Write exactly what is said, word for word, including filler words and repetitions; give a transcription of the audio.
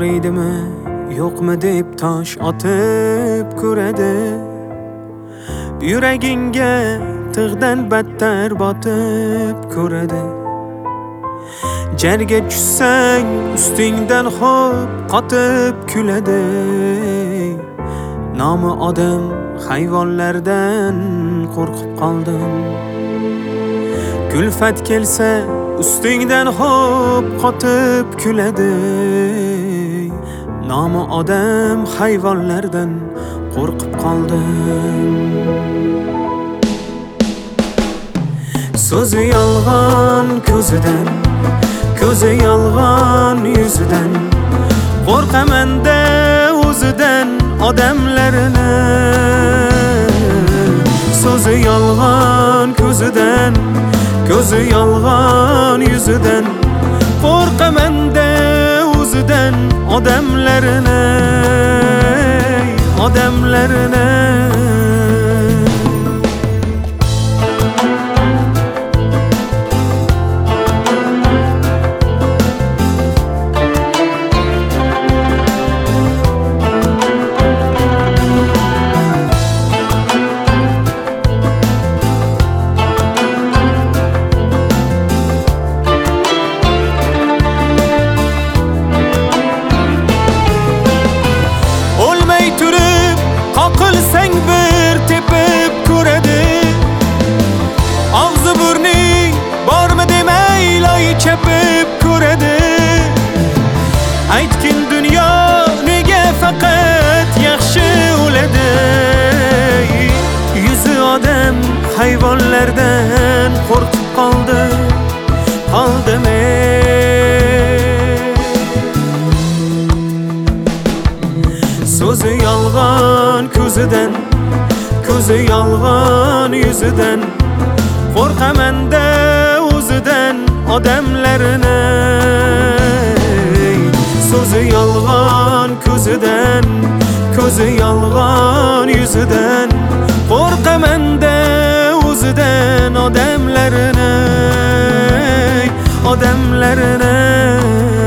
og'riydimi yo'qmi deb tosh otib ko'radi. Yuragingga tig'dan battar botib ko'radi. Jarga tushsang ustingdan xo'p qotib kuladi. Nomi odam hayvonlardan qo'rqib qoldim. Kulfat kelsa ustingdan xo'p qotib kuladi. Nomi odam hayvonlardan qo'rqib qoldim. So'zi yolg'on ko'zidan, ko'zi yolg'on yuzidan, qo'rqaman-da o'zidan odamlarini. So'zi yolg'on ko'zidan, ko'zi yolg'on yuzidan, qo'rqaman-da o'zidan odamlarini, odamlarini. Qoqilsang bir tepib ko'radi. Og'zi burning bormi demay loy chapib ko'radi. Aytgin dunyo nega faqat yaxshi o'ladi. Yuzi odam hayvonlardan qo'rqib qoldi, qoldimi? So'zi yolg'on ko'zidan, ko'zi yolg'on yuzidan, qo'rqaman-da o'zidan odamlarini. So'zi yolg'on ko'zidan, ko'zi yolg'on yuzidan, qo'rqaman-da o'zidan odamlarini, odamlarini.